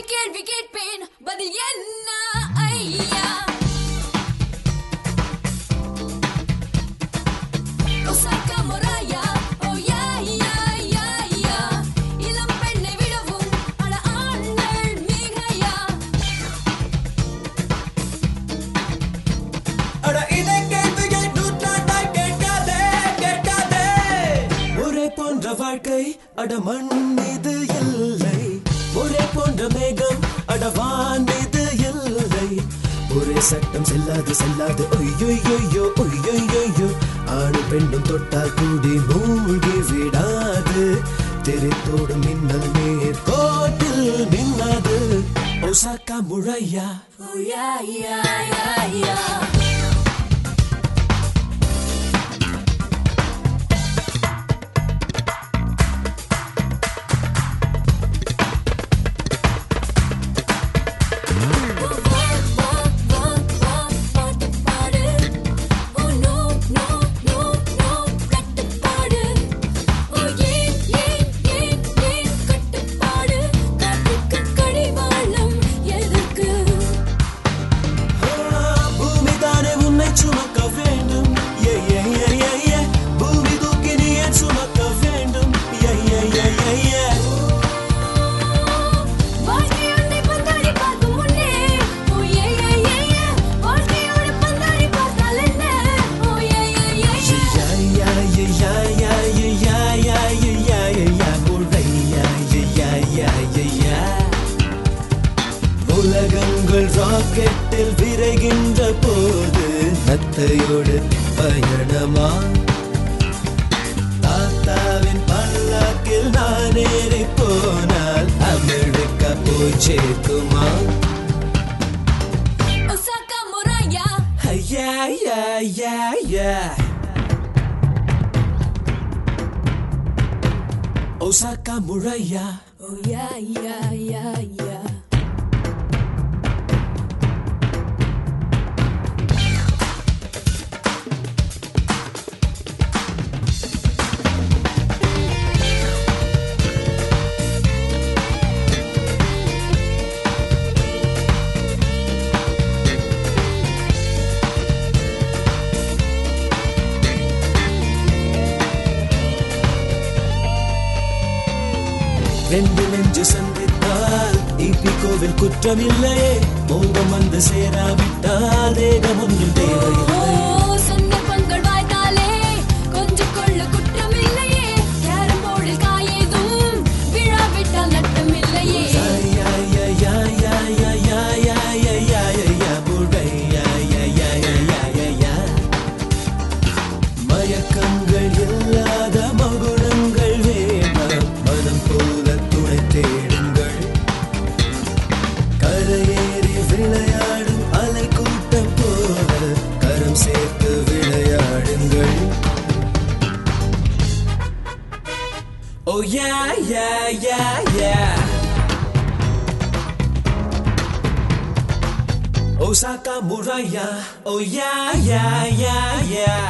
கேள்வி கேட்பேன் பதில் என்ன ஐயா ஒசாக்கா முராயா ஓ யா யா யா யா இளம் பெண்ணை விடவும் அட ஆண்கள் மிகையா அட இதை கேள்வியை நூற்றாண்டாய் கேட்காதே கேட்காதே ஒரே போன்ற வாழ்க்கை அட மண் மீது இல்லை ஒரே போன்ற மேகம் அடவான் மீது இல்லை ஒரே சட்டம் செல்லாது செல்லாது ஒய்யொய்யோ ஒய்யொய்யோ ஆணு பெண்ணும் தொட்டால் கூடி மூழ்கி விடாது தெரித்தோடும் மின்னல் நீர் கோட்டில் மின்னாது ஒசாக்கா முழையா ஓ யா யா யா யா உலகங்கள் ராக்கெட்டில் விரைகின்ற போது நத்தையோடு பயணமா தாத்தாவின் பல்லாக்கில் நான் ஏறி போனால் அமெரிக்கா போய் சேர்க்குமா ஒசாக்கா முராயா ஐயா யா யா யா ஒசாக்கா முழையா ஓ யா யா யா யா ரெண்டு நெஞ்சு சந்தித்தால் கோவில் குற்றமில்லையே மோகம் வந்து சேராவிட்டால் தேகம் ஒன்றும் தேவையில்லை சந்தர்ப்பங்கள் வாய்த்தாலே கொஞ்சம் கொள்ள குற்றமில்லையே கேரம் போர்டில் காயேதும் விழாவிட்டால் நட்டமில்லையே மயக்கங்கள் இல்லாத மகுடங்கள் வேண்டாம் மனம் போல துணை தேடுங்கள் கரையேறி விளையாடும் அலை கூட்டம் போல கரம் சேர்த்து விளையாடுங்கள் Oh yeah yeah yeah yeah Osaka Muraya Oh yeah yeah yeah yeah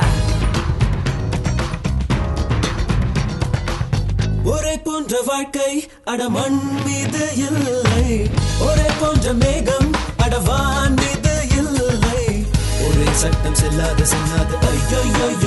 ஒரே போன்ற வாழ்க்கை அட மண் மீது இல்லை ஒரே போன்ற மேகம் அடவான் மீது இல்லை ஒரே சட்டம் செல்லாது செல்லாது ஐயோ